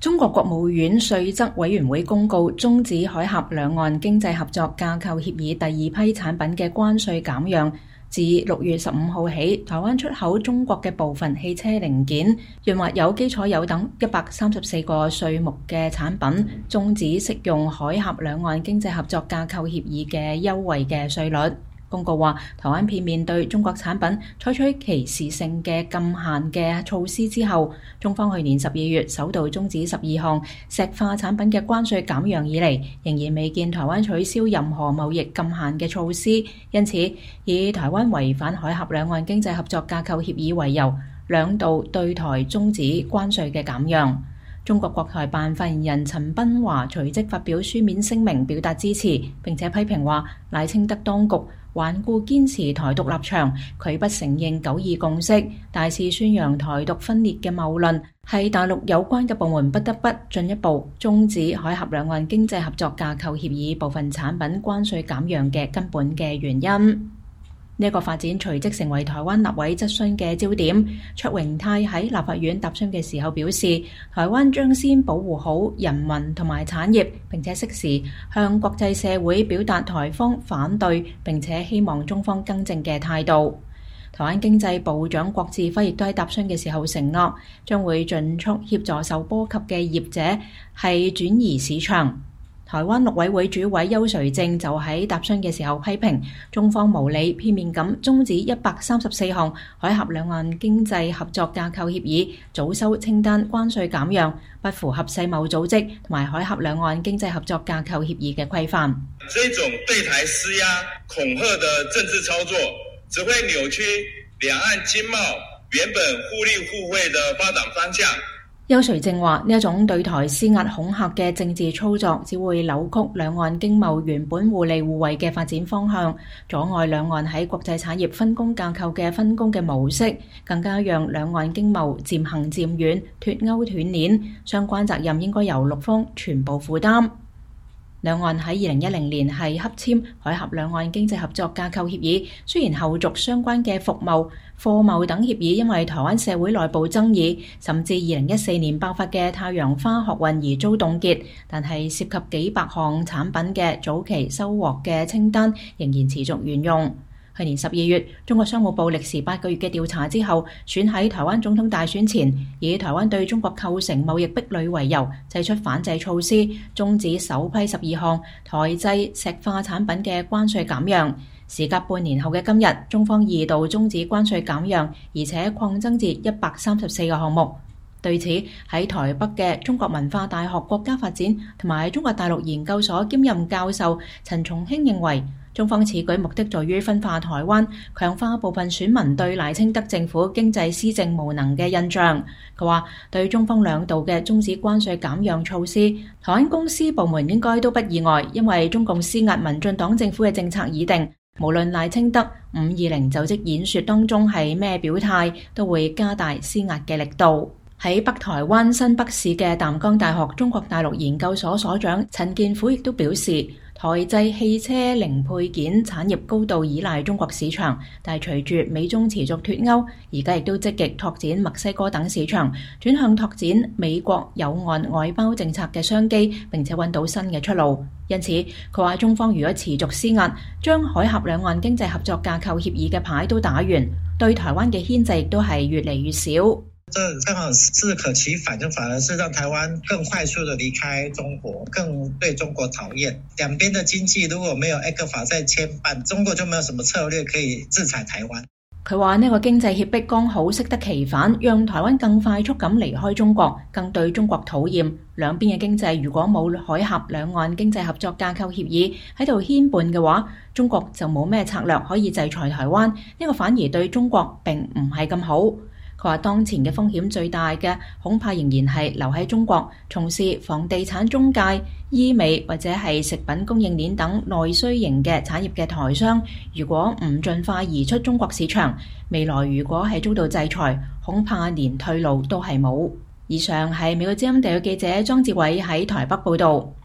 中國國務院稅則委員會公告終止海峽兩岸經濟合作架構協議第二批產品嘅關稅減讓，自6月15號起，台灣出口中國嘅部分汽車零件、潤滑油、基礎油等134個稅目嘅產品，終止適用海峽兩岸經濟合作架構協議嘅優惠嘅稅率。公告話，台灣片面對中國產品採取歧視性嘅禁限嘅措施之後，中方去年12月首度終止12項石化產品嘅關稅減讓以嚟，仍然未見台灣取消任何貿易禁限嘅措施，因此以台灣違反海峽兩岸經濟合作架構協議為由，兩度對台終止關稅嘅減讓。中國國台辦發言人陳斌華隨即發表書面聲明表達支持，並且批評話賴清德當局頑固堅持台獨立場，拒不承認九二共識，大肆宣揚台獨分裂嘅謬論，係大陸有關嘅部門不得不進一步終止海峽兩岸經濟合作架構協議部分產品關稅減讓嘅根本嘅原因。呢個發展隨即成為台灣立委質詢嘅焦點。卓榮泰喺立法院答詢嘅時候表示，台灣將先保護好人民同埋產業，並且適時向國際社會表達台方反對並且希望中方更正嘅態度。台灣經濟部長郭志輝亦都喺答詢嘅時候承諾，將會盡速協助受波及嘅業者係轉移市場。台灣陸委會主委邱垂正就喺答詢嘅時候批評中方無理片面咁終止134項海峽兩岸經濟合作架構協議早收清單關稅減讓，不符合世貿組織同埋海峽兩岸經濟合作架構協議嘅規範。 這種對台施壓恐嚇的政治操作，只會扭曲兩岸經貿原本互利互惠的發展方向。 邱垂正話：呢一種對台施壓恐嚇嘅政治操作，只會扭曲兩岸經貿原本互利互惠嘅發展方向，阻礙兩岸喺國際產業分工架構嘅分工嘅模式，更加讓兩岸經貿漸行漸遠，脫鈎斷鏈。相關責任應該由陸方全部負擔。兩岸喺2010年係洽簽海峽兩岸經濟合作架構協議，雖然後續相關嘅服務、貨貿等協議因為台灣社會內部爭議，甚至2014年爆發嘅太陽花學運而遭凍結，但係涉及幾百項產品嘅早期收穫嘅清單仍然持續沿用。去年12月，中國商務部歷時8個月嘅調查之後，選喺台灣總統大選前，以台灣對中國構成貿易壁壘為由，祭出反制措施，終止首批12項台製石化產品嘅關稅減讓。時隔半年後嘅今日，中方2度終止關稅減讓，而且擴增至134個項目。對此，喺台北嘅中國文化大學國家發展同埋中國大陸研究所兼任教授陳松興認為，中方此舉目的在於分化台灣，強化部分選民對賴清德政府經濟施政無能嘅印象。佢話：對中方2度嘅終止關稅減讓措施，台灣公司部門應該都不意外，因為中共施壓民進黨政府嘅政策已定，無論賴清德520就職演說當中係咩表態，都會加大施壓嘅力度。喺北台灣新北市嘅淡江大學中國大陸研究所所長陳建虎亦都表示，台製汽車零配件產業高度依賴中國市場，但係隨住美中持續脫鈎，而家亦都積極拓展墨西哥等市場，轉向拓展美國有岸外包政策嘅商機，並且揾到新嘅出路。因此，佢話中方如果持續施壓，將海峽兩岸經濟合作架構協議嘅牌都打完，對台灣嘅牽制亦都係越嚟越少。 這正好是可其反，就反而是讓台灣更快速的離開中國，更對中國討厭。兩邊的經濟如果沒有 ECFA 再牽絆，中國就沒有什麼策略可以制裁台灣。 佢話呢個經濟脅迫剛好適得其反，讓台灣更快速咁離開中國，更對中國討厭。兩邊嘅經濟如果冇海峽兩岸經濟合作架構協議喺度牽絆嘅話，中國就冇咩策略可以制裁台灣，呢個反而對中國並唔係咁好。佢話當前嘅風險最大嘅恐怕仍然係留喺中國，從事房地產中介、醫美或者係食品供應鏈等內需型嘅產業嘅台商，如果唔盡快移出中國市場，未來如果係遭到制裁，恐怕連退路都係冇。以上係美國之音地區記者莊志偉喺台北報導。